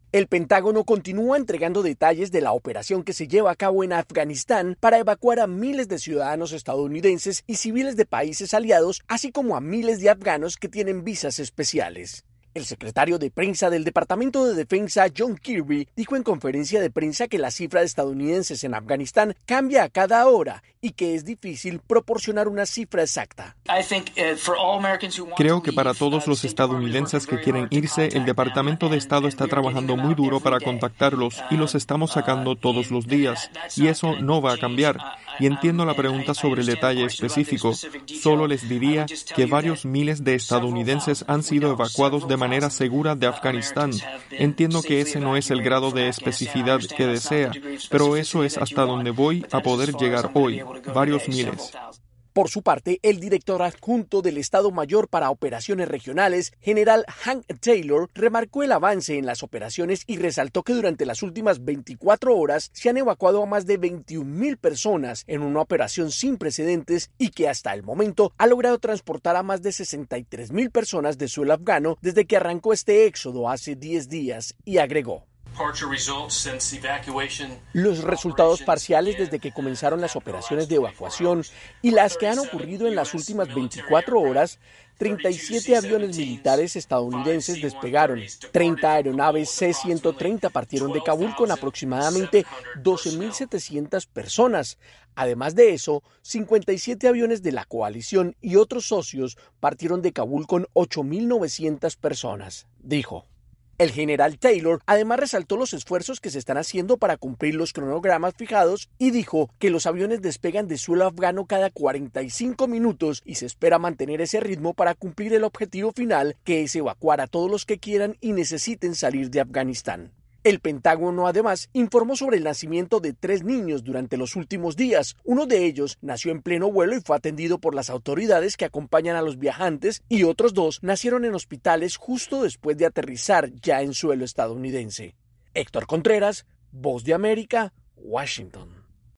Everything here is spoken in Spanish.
El Pentágono continúa entregando detalles de la operación que se lleva a cabo en Afganistán para evacuar a miles de ciudadanos estadounidenses y civiles de países aliados, así como a miles de afganos que tienen visas especiales. El secretario de prensa del Departamento de Defensa, John Kirby, dijo en conferencia de prensa que la cifra de estadounidenses en Afganistán cambia a cada hora y que es difícil proporcionar una cifra exacta. Creo que para todos los estadounidenses que quieren irse, el Departamento de Estado está trabajando muy duro para contactarlos y los estamos sacando todos los días, y eso no va a cambiar. Y entiendo la pregunta sobre el detalle específico. Solo les diría que varios miles de estadounidenses han sido evacuados de manera segura de Afganistán. Entiendo que ese no es el grado de especificidad que desea, pero eso es hasta donde voy a poder llegar hoy, varios miles. Por su parte, el director adjunto del Estado Mayor para Operaciones Regionales, general Hank Taylor, remarcó el avance en las operaciones y resaltó que durante las últimas 24 horas se han evacuado a más de 21,000 personas en una operación sin precedentes y que hasta el momento ha logrado transportar a más de 63,000 personas de suelo afgano desde que arrancó este éxodo hace 10 días, y agregó: los resultados parciales desde que comenzaron las operaciones de evacuación y las que han ocurrido en las últimas 24 horas, 37 aviones militares estadounidenses despegaron, 30 aeronaves C-130 partieron de Kabul con aproximadamente 12,700 personas. Además de eso, 57 aviones de la coalición y otros socios partieron de Kabul con 8,900 personas, dijo. El general Taylor además resaltó los esfuerzos que se están haciendo para cumplir los cronogramas fijados y dijo que los aviones despegan de suelo afgano cada 45 minutos y se espera mantener ese ritmo para cumplir el objetivo final, que es evacuar a todos los que quieran y necesiten salir de Afganistán. El Pentágono además informó sobre el nacimiento de 3 niños durante los últimos días. Uno de ellos nació en pleno vuelo y fue atendido por las autoridades que acompañan a los viajantes, y otros 2 nacieron en hospitales justo después de aterrizar ya en suelo estadounidense. Héctor Contreras, Voz de América, Washington.